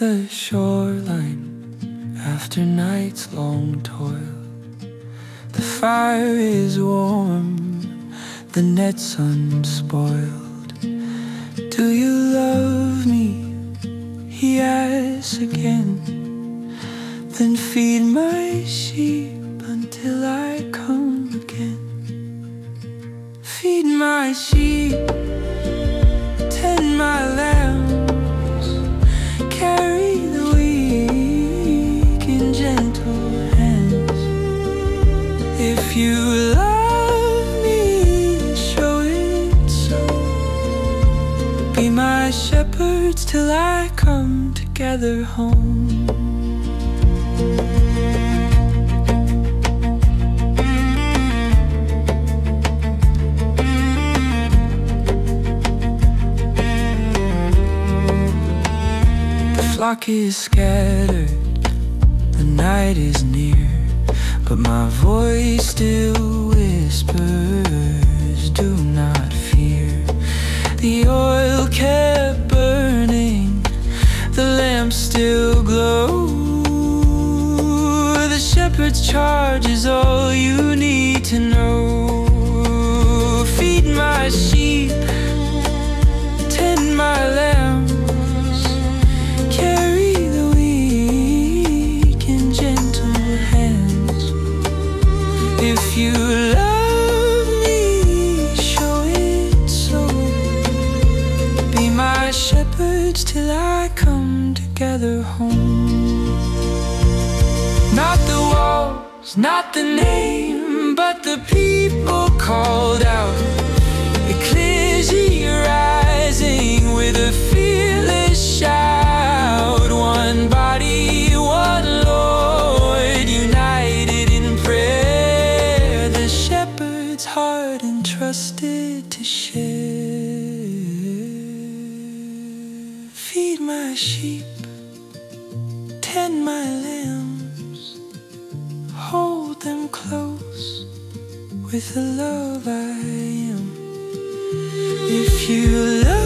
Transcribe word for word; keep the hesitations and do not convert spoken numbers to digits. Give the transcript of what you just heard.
the shoreline after night's long toil. The fire is warm, the net's unspoiled. Do you love me? He asks again. Then feed my sheep until I come again. Feed my sheep, tend my lambs, carry the weak in gentle hands. If you love me, show it so. Be my shepherds till I come to gather home. The flock is scattered, the night is near, but my voice still whispers, do not fear. The oil kept burning, the lamps still glow. The shepherd's charge is all you need to know. Feed my sheep, tend my lambs, carry the weak in gentle hands. If you love me, show it so. Be my shepherds till I come to gather home. Not the walls, not the name, but the people called out. Ecclesia rising with a fearless shout. One body, one Lord, united in prayer. The shepherd's heart entrusted to share. Feed my sheep, tend my lambs, hold them close with the love I am. If you love